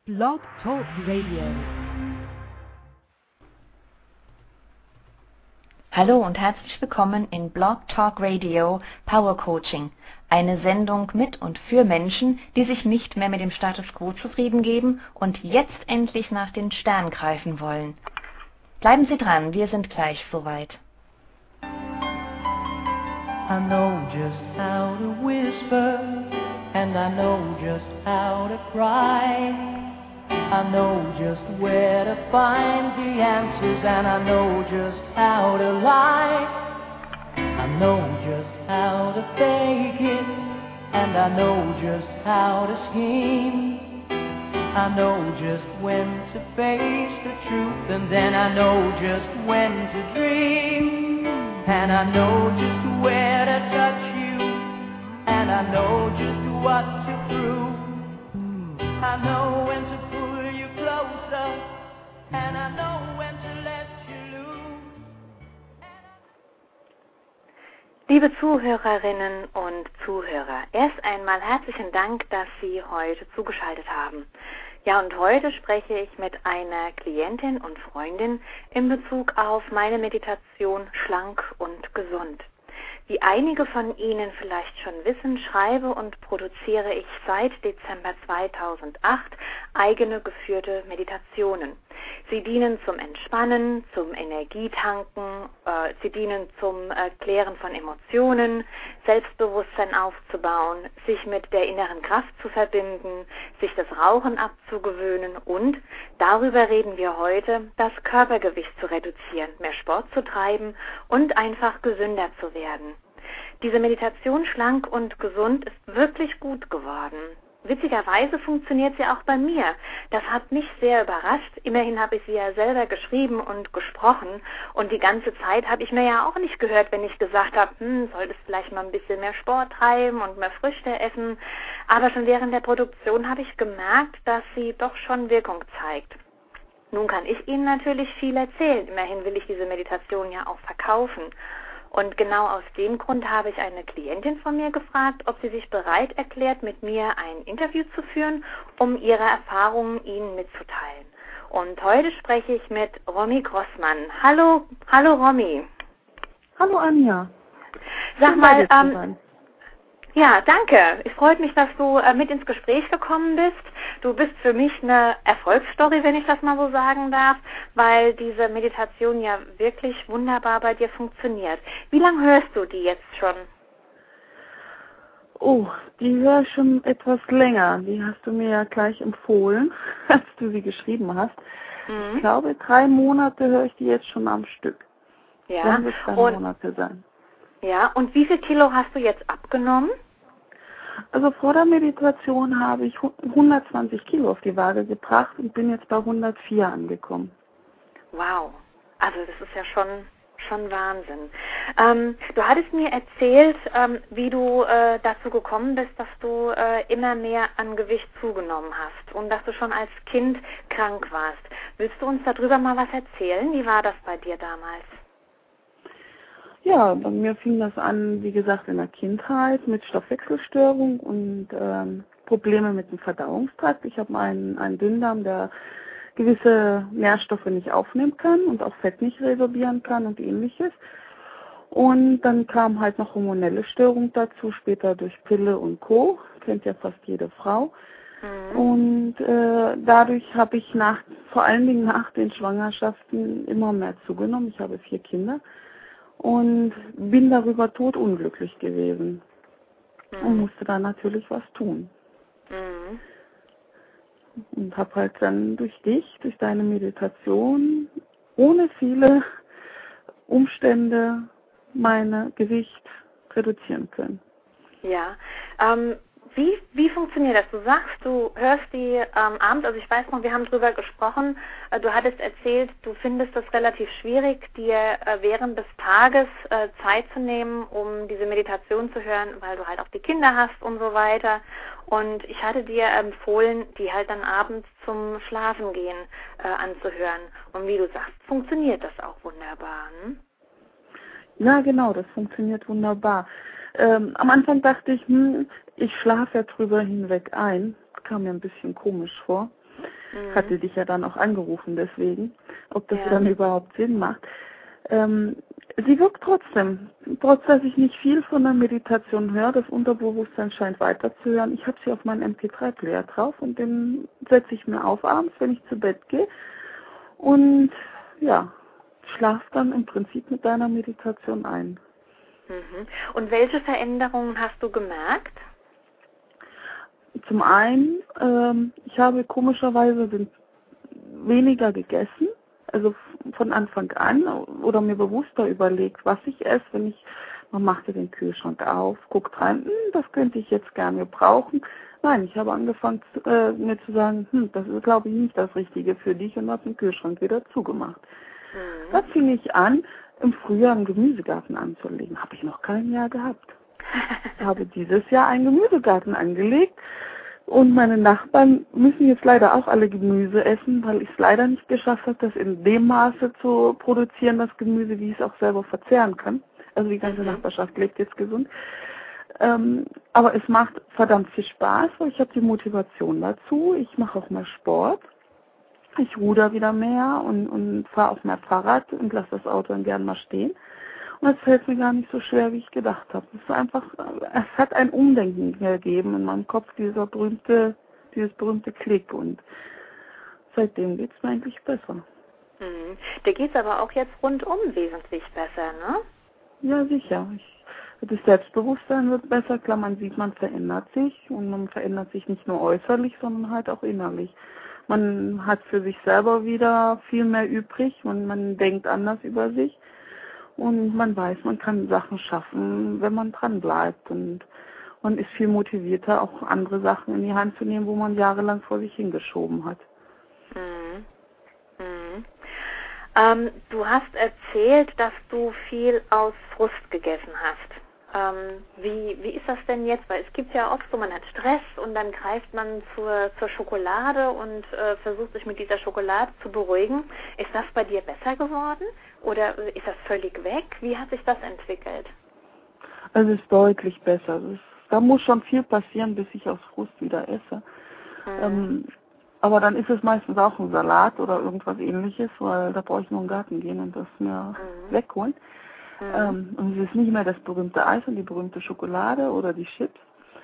Blog Talk Radio. Hallo und herzlich willkommen in Blog Talk Radio Power Coaching, eine Sendung mit und für Menschen, die sich nicht mehr mit dem Status Quo zufrieden geben und jetzt endlich nach den Sternen greifen wollen. Bleiben Sie dran, wir sind gleich soweit. I know just how to whisper, and I know just how to cry. I know just where to find the answers, and I know just how to lie. I know just how to fake it, and I know just how to scheme. I know just when to face the truth, and then I know just when to dream. And I know just where to touch you, and I know just what to prove. I know when to pull you closer, and I know when to let you loose. Liebe Zuhörerinnen und Zuhörer, erst einmal herzlichen Dank, dass Sie heute zugeschaltet haben. Ja, und heute spreche ich mit einer Klientin und Freundin in Bezug auf meine Meditation Schlank und Gesund. Wie einige von Ihnen vielleicht schon wissen, schreibe und produziere ich seit Dezember 2008 eigene geführte Meditationen. Sie dienen zum Entspannen, zum Energietanken, sie dienen zum Klären von Emotionen, Selbstbewusstsein aufzubauen, sich mit der inneren Kraft zu verbinden, sich das Rauchen abzugewöhnen und, darüber reden wir heute, das Körpergewicht zu reduzieren, mehr Sport zu treiben und einfach gesünder zu werden. Diese Meditation Schlank und Gesund ist wirklich gut geworden. Witzigerweise funktioniert sie auch bei mir. Das hat mich sehr überrascht. Immerhin habe ich sie ja selber geschrieben und gesprochen. Und die ganze Zeit habe ich mir ja auch nicht gehört, wenn ich gesagt habe, solltest vielleicht mal ein bisschen mehr Sport treiben und mehr Früchte essen. Aber schon während der Produktion habe ich gemerkt, dass sie doch schon Wirkung zeigt. Nun kann ich Ihnen natürlich viel erzählen. Immerhin will ich diese Meditation ja auch verkaufen. Und genau aus dem Grund habe ich eine Klientin von mir gefragt, ob sie sich bereit erklärt, mit mir ein Interview zu führen, um ihre Erfahrungen Ihnen mitzuteilen. Und heute spreche ich mit Romy Grossmann. Hallo Romy. Hallo Anja. Sag mal, ja, danke. Es freut mich, dass du mit ins Gespräch gekommen bist. Du bist für mich eine Erfolgsstory, wenn ich das mal so sagen darf, weil diese Meditation ja wirklich wunderbar bei dir funktioniert. Wie lange hörst du die jetzt schon? Oh, die höre ich schon etwas länger. Die hast du mir ja gleich empfohlen, als du sie geschrieben hast. Mhm. Ich glaube, 3 Monate höre ich die jetzt schon am Stück. Ja. Dann wird es 3 Monate sein. Ja, und wie viel Kilo hast du jetzt abgenommen? Also vor der Meditation habe ich 120 Kilo auf die Waage gebracht und bin jetzt bei 104 angekommen. Wow, also das ist ja schon Wahnsinn. Du hattest mir erzählt, wie du dazu gekommen bist, dass du immer mehr an Gewicht zugenommen hast und dass du schon als Kind krank warst. Willst du uns darüber mal was erzählen? Wie war das bei dir damals? Ja, bei mir fing das an, wie gesagt, in der Kindheit mit Stoffwechselstörung und Probleme mit dem Verdauungstrakt. Ich habe einen Dünndarm, der gewisse Nährstoffe nicht aufnehmen kann und auch Fett nicht resorbieren kann und ähnliches. Und dann kam halt noch hormonelle Störung dazu, später durch Pille und Co. Kennt ja fast jede Frau. Mhm. Und dadurch habe ich vor allen Dingen nach den Schwangerschaften immer mehr zugenommen. Ich habe 4 Kinder. Und bin darüber todunglücklich gewesen und musste da natürlich was tun. Mhm. Und habe halt dann durch deine Meditation, ohne viele Umstände, mein Gewicht reduzieren können. Ja, wie funktioniert das? Du sagst, du hörst die abends, also ich weiß noch, wir haben drüber gesprochen, du hattest erzählt, du findest es relativ schwierig, dir während des Tages Zeit zu nehmen, um diese Meditation zu hören, weil du halt auch die Kinder hast und so weiter. Und ich hatte dir empfohlen, die halt dann abends zum Schlafengehen anzuhören. Und wie du sagst, funktioniert das auch wunderbar, hm? Ja, genau, das funktioniert wunderbar. Am Anfang dachte ich, ich schlafe ja drüber hinweg ein. Kam mir ein bisschen komisch vor. Hatte dich ja dann auch angerufen deswegen, ob das dann überhaupt Sinn macht. Sie wirkt trotzdem, trotz dass ich nicht viel von der Meditation höre, das Unterbewusstsein scheint weiterzuhören. Ich habe sie auf meinen MP3-Player drauf und den setze ich mir auf abends, wenn ich zu Bett gehe und ja, schlaf dann im Prinzip mit deiner Meditation ein. Und welche Veränderungen hast du gemerkt? Zum einen, ich habe komischerweise weniger gegessen, also von Anfang an, oder mir bewusster überlegt, was ich esse, man machte den Kühlschrank auf, guckt rein, das könnte ich jetzt gerne brauchen. Nein, ich habe angefangen mir zu sagen, das ist glaube ich nicht das Richtige für dich und habe den Kühlschrank wieder zugemacht. Da fing ich an, im Frühjahr einen Gemüsegarten anzulegen. Habe ich noch kein Jahr gehabt. Ich habe dieses Jahr einen Gemüsegarten angelegt und meine Nachbarn müssen jetzt leider auch alle Gemüse essen, weil ich es leider nicht geschafft habe, das in dem Maße zu produzieren, das Gemüse, wie ich es auch selber verzehren kann. Also die ganze Nachbarschaft lebt jetzt gesund. Aber es macht verdammt viel Spaß, weil ich habe die Motivation dazu. Ich mache auch mehr Sport. Ich ruder wieder mehr und fahre auch mehr Fahrrad und lasse das Auto dann gern mal stehen. Und es fällt mir gar nicht so schwer, wie ich gedacht habe. Es hat ein Umdenken gegeben in meinem Kopf, dieses berühmte Klick. Und seitdem geht es mir eigentlich besser. Dir geht es aber auch jetzt rundum wesentlich besser, ne? Ja, sicher. Das Selbstbewusstsein wird besser. Klar, man sieht, man verändert sich. Und man verändert sich nicht nur äußerlich, sondern halt auch innerlich. Man hat für sich selber wieder viel mehr übrig und man denkt anders über sich. Und man weiß, man kann Sachen schaffen, wenn man dran bleibt. Und man ist viel motivierter, auch andere Sachen in die Hand zu nehmen, wo man jahrelang vor sich hingeschoben hat. Du hast erzählt, dass du viel aus Frust gegessen hast. Wie ist das denn jetzt? Weil es gibt ja oft so, man hat Stress und dann greift man zur Schokolade und versucht sich mit dieser Schokolade zu beruhigen. Ist das bei dir besser geworden oder ist das völlig weg? Wie hat sich das entwickelt? Also es ist deutlich besser. Da muss schon viel passieren, bis ich aus Frust wieder esse. Aber dann ist es meistens auch ein Salat oder irgendwas Ähnliches, weil da brauche ich nur in den Garten gehen und das mir wegholen. Und es ist nicht mehr das berühmte Eis und die berühmte Schokolade oder die Chips.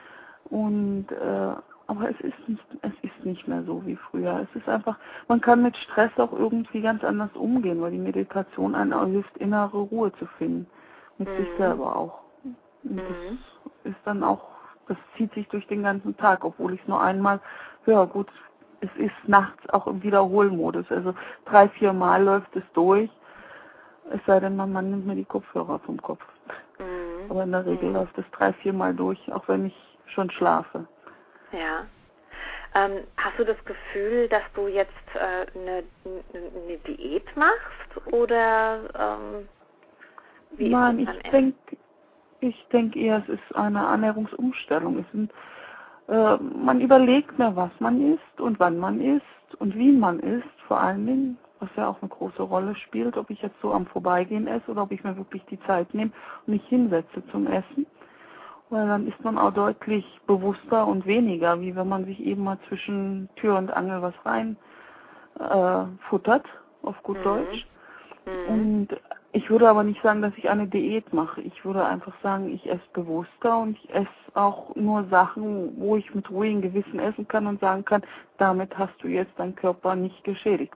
Aber es ist nicht mehr so wie früher. Es ist einfach, man kann mit Stress auch irgendwie ganz anders umgehen, weil die Meditation einem auch hilft, innere Ruhe zu finden. Mit sich selber auch. Und das ist dann auch, das zieht sich durch den ganzen Tag, obwohl ich es nur einmal höre. Gut, es ist nachts auch im Wiederholmodus. Also 3-4 Mal läuft es durch. Es sei denn, man nimmt mir die Kopfhörer vom Kopf. Aber in der Regel läuft es 3-4 Mal durch, auch wenn ich schon schlafe. Ja. Hast du das Gefühl, dass du jetzt eine Diät machst? Oder wie ist Nein, das ich denke eher, es ist eine Ernährungsumstellung. Man überlegt mehr, was man isst und wann man isst und wie man isst, vor allen Dingen, was ja auch eine große Rolle spielt, ob ich jetzt so am Vorbeigehen esse oder ob ich mir wirklich die Zeit nehme und mich hinsetze zum Essen. Weil dann ist man auch deutlich bewusster und weniger, wie wenn man sich eben mal zwischen Tür und Angel was rein futtert, auf gut Deutsch. Und ich würde aber nicht sagen, dass ich eine Diät mache. Ich würde einfach sagen, ich esse bewusster und ich esse auch nur Sachen, wo ich mit ruhigem Gewissen essen kann und sagen kann, damit hast du jetzt deinen Körper nicht geschädigt.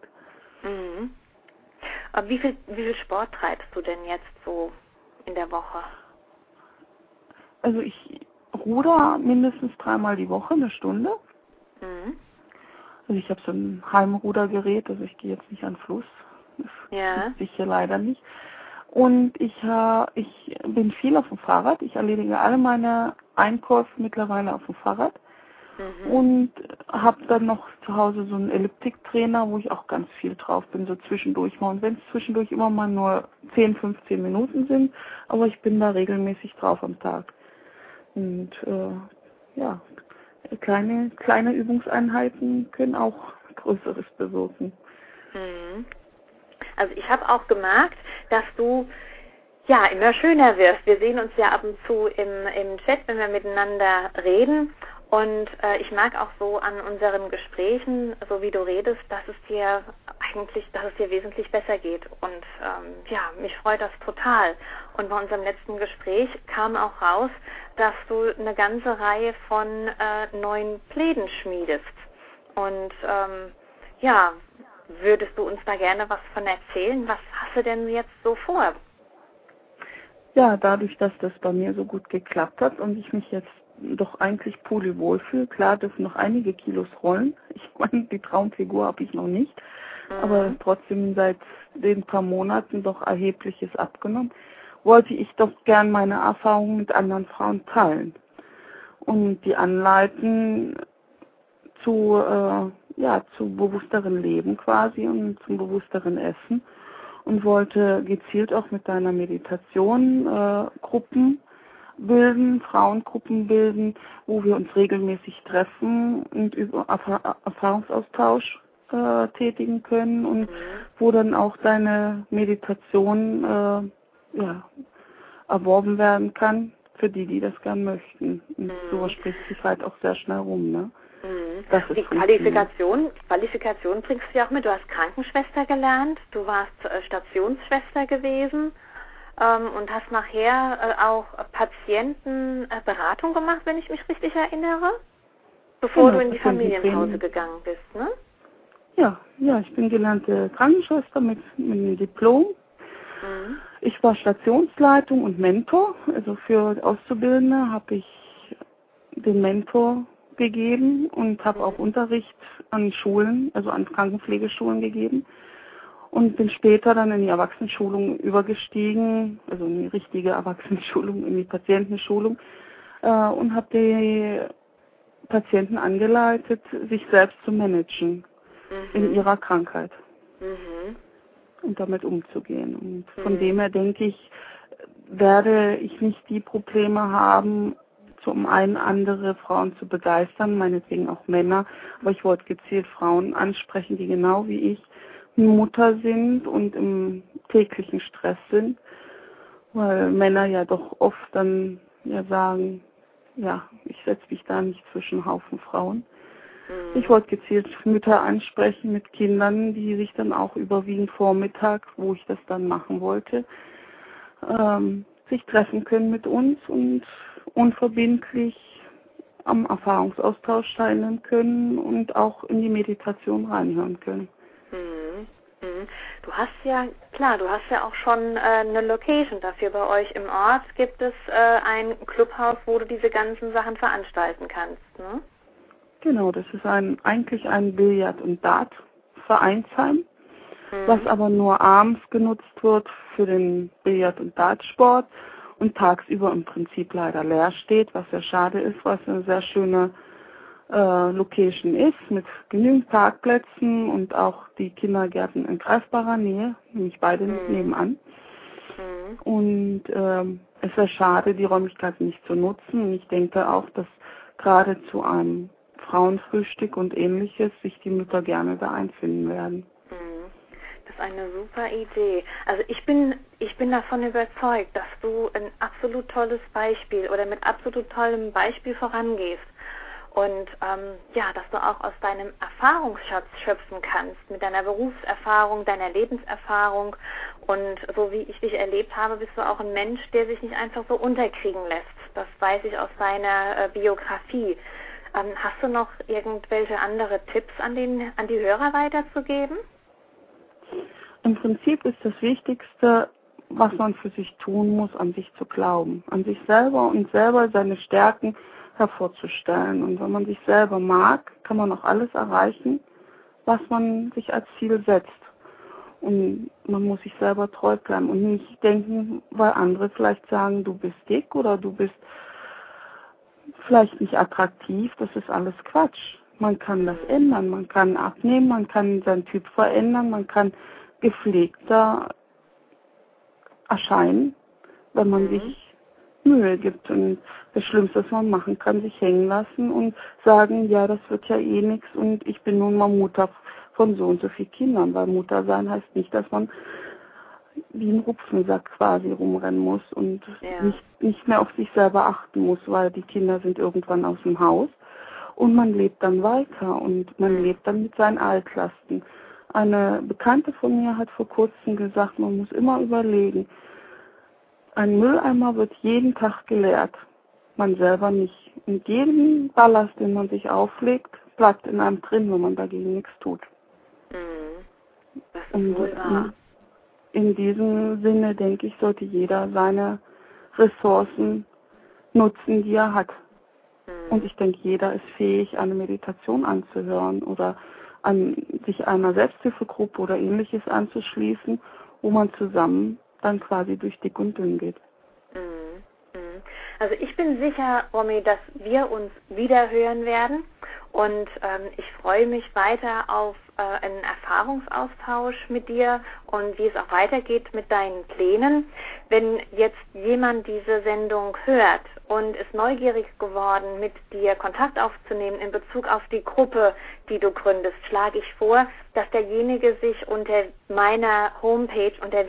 Aber wie viel Sport treibst du denn jetzt so in der Woche? Also ich ruder mindestens 3-mal die Woche, 1 Stunde. Also ich habe so ein Heimrudergerät, also ich gehe jetzt nicht an den Fluss. Das nutze ich hier leider nicht. Und ich bin viel auf dem Fahrrad. Ich erledige alle meine Einkäufe mittlerweile auf dem Fahrrad. Und habe dann noch zu Hause so einen Elliptiktrainer, wo ich auch ganz viel drauf bin, so zwischendurch mal. Und wenn es zwischendurch immer mal nur 10-15 Minuten sind, aber ich bin da regelmäßig drauf am Tag. Und kleine Übungseinheiten können auch Größeres bewirken. Also ich habe auch gemerkt, dass du immer schöner wirst. Wir sehen uns ja ab und zu im Chat, wenn wir miteinander reden. Und ich mag auch so an unseren Gesprächen, so wie du redest, dass es dir wesentlich besser geht. Und mich freut das total. Und bei unserem letzten Gespräch kam auch raus, dass du eine ganze Reihe von neuen Plänen schmiedest. Und würdest du uns da gerne was von erzählen? Was hast du denn jetzt so vor? Ja, dadurch, dass das bei mir so gut geklappt hat und ich mich jetzt doch eigentlich pudelwohl fühle, klar dürfen noch einige Kilos rollen. Ich meine, die Traumfigur habe ich noch nicht, aber trotzdem seit den paar Monaten doch Erhebliches abgenommen, wollte ich doch gern meine Erfahrungen mit anderen Frauen teilen und die anleiten zu bewussteren Leben quasi und zum bewussteren Essen und wollte gezielt auch mit deiner Meditation Gruppen bilden, Frauengruppen bilden, wo wir uns regelmäßig treffen und über Erfahrungsaustausch tätigen können und wo dann auch deine Meditation erworben werden kann für die das gern möchten. Und sowas spricht sich halt auch sehr schnell rum, ne? Die Qualifikation bringst du ja auch mit. Du hast Krankenschwester gelernt, du warst Stationsschwester gewesen und hast nachher auch Patientenberatung gemacht, wenn ich mich richtig erinnere, bevor du in die Familienpause gegangen bist, ne? Ja, ich bin gelernte Krankenschwester mit einem Diplom. Ich war Stationsleitung und Mentor, also für Auszubildende habe ich den Mentor gegeben und habe auch Unterricht an Schulen, also an Krankenpflegeschulen gegeben und bin später dann in die Erwachsenenschulung übergestiegen, also in die richtige Erwachsenenschulung, in die Patientenschulung und habe die Patienten angeleitet, sich selbst zu managen in ihrer Krankheit und damit umzugehen. Und von dem her denke ich, werde ich nicht die Probleme haben, um andere Frauen zu begeistern, meinetwegen auch Männer, aber ich wollte gezielt Frauen ansprechen, die genau wie ich Mutter sind und im täglichen Stress sind, weil Männer ja doch oft dann sagen, ich setze mich da nicht zwischen Haufen Frauen. Ich wollte gezielt Mütter ansprechen mit Kindern, die sich dann auch überwiegend Vormittag, wo ich das dann machen wollte, sich treffen können mit uns und unverbindlich am Erfahrungsaustausch teilnehmen können und auch in die Meditation reinhören können. Du hast ja auch schon eine Location dafür. Bei euch im Ort gibt es ein Clubhaus, wo du diese ganzen Sachen veranstalten kannst, ne? Genau, das ist eigentlich ein Billard- und Dart-Vereinsheim, was aber nur abends genutzt wird für den Billard- und Dartsport und tagsüber im Prinzip leider leer steht, was sehr schade ist, weil es eine sehr schöne Location ist, mit genügend Parkplätzen und auch die Kindergärten in greifbarer Nähe, nämlich beide nebenan. Und es wäre schade, die Räumlichkeiten nicht zu nutzen. Und ich denke auch, dass gerade zu einem Frauenfrühstück und Ähnliches sich die Mütter gerne da einfinden werden. Das ist eine super Idee. Also ich bin davon überzeugt, dass du ein absolut tolles Beispiel oder mit absolut tollem Beispiel vorangehst. Und dass du auch aus deinem Erfahrungsschatz schöpfen kannst, mit deiner Berufserfahrung, deiner Lebenserfahrung. Und so wie ich dich erlebt habe, bist du auch ein Mensch, der sich nicht einfach so unterkriegen lässt. Das weiß ich aus deiner Biografie. Hast du noch irgendwelche andere Tipps an die Hörer weiterzugeben? Im Prinzip ist das Wichtigste, was man für sich tun muss, an sich zu glauben. An sich selber und selber seine Stärken hervorzustellen. Und wenn man sich selber mag, kann man auch alles erreichen, was man sich als Ziel setzt. Und man muss sich selber treu bleiben und nicht denken, weil andere vielleicht sagen, du bist dick oder du bist vielleicht nicht attraktiv. Das ist alles Quatsch. Man kann das ändern, man kann abnehmen, man kann seinen Typ verändern, man kann gepflegter erscheinen, wenn man sich Mühe gibt. Und das Schlimmste, was man machen kann, sich hängen lassen und sagen, ja, das wird ja eh nichts und ich bin nun mal Mutter von so und so vielen Kindern, weil Mutter sein heißt nicht, dass man wie ein Rupfensack quasi rumrennen muss und nicht mehr auf sich selber achten muss, weil die Kinder sind irgendwann aus dem Haus und man lebt dann weiter und man lebt dann mit seinen Altlasten. Eine Bekannte von mir hat vor kurzem gesagt, man muss immer überlegen, ein Mülleimer wird jeden Tag geleert, man selber nicht. Und jeden Ballast, den man sich auflegt, bleibt in einem drin, wenn man dagegen nichts tut. Das ist wohl wahr. In diesem Sinne, denke ich, sollte jeder seine Ressourcen nutzen, die er hat. Und ich denke, jeder ist fähig, eine Meditation anzuhören oder sich einer Selbsthilfegruppe oder Ähnliches anzuschließen, wo man zusammen dann quasi durch dick und dünn geht. Also ich bin sicher, Romy, dass wir uns wieder hören werden und ich freue mich weiter auf einen Erfahrungsaustausch mit dir und wie es auch weitergeht mit deinen Plänen. Wenn jetzt jemand diese Sendung hört und ist neugierig geworden, mit dir Kontakt aufzunehmen in Bezug auf die Gruppe, die du gründest, schlage ich vor, dass derjenige sich unter meiner Homepage unter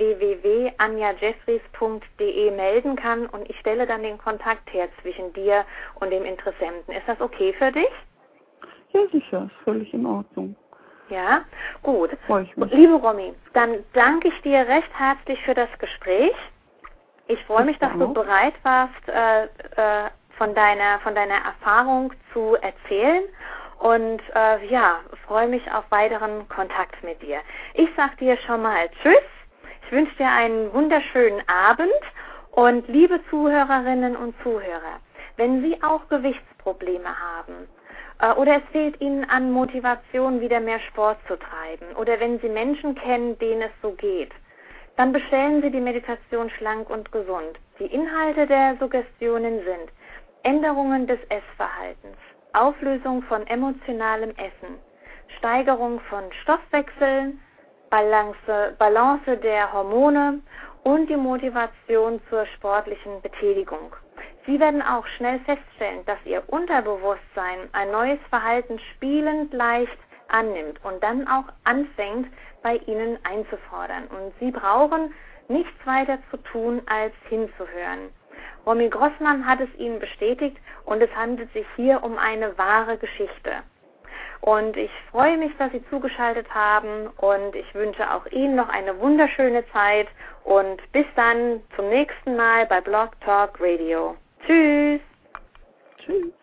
www.anjajeffries.de melden kann und ich stelle dann den Kontakt her zwischen dir und dem Interessenten. Ist das okay für dich? Ja, sicher, ist völlig in Ordnung. Ja, gut. Freue ich mich. Liebe Romy, dann danke ich dir recht herzlich für das Gespräch. Ich freue mich, dass du bereit warst, von deiner Erfahrung zu erzählen und freue mich auf weiteren Kontakt mit dir. Ich sage dir schon mal Tschüss. Ich wünsche dir einen wunderschönen Abend und liebe Zuhörerinnen und Zuhörer, wenn Sie auch Gewichtsprobleme haben, oder es fehlt Ihnen an Motivation, wieder mehr Sport zu treiben. Oder wenn Sie Menschen kennen, denen es so geht, dann bestellen Sie die Meditation Schlank und Gesund. Die Inhalte der Suggestionen sind Änderungen des Essverhaltens, Auflösung von emotionalem Essen, Steigerung von Stoffwechseln, Balance der Hormone und die Motivation zur sportlichen Betätigung. Sie werden auch schnell feststellen, dass Ihr Unterbewusstsein ein neues Verhalten spielend leicht annimmt und dann auch anfängt, bei Ihnen einzufordern. Und Sie brauchen nichts weiter zu tun, als hinzuhören. Romy Grossmann hat es Ihnen bestätigt und es handelt sich hier um eine wahre Geschichte. Und ich freue mich, dass Sie zugeschaltet haben und ich wünsche auch Ihnen noch eine wunderschöne Zeit und bis dann zum nächsten Mal bei Blog Talk Radio. Tschüss. Tschüss.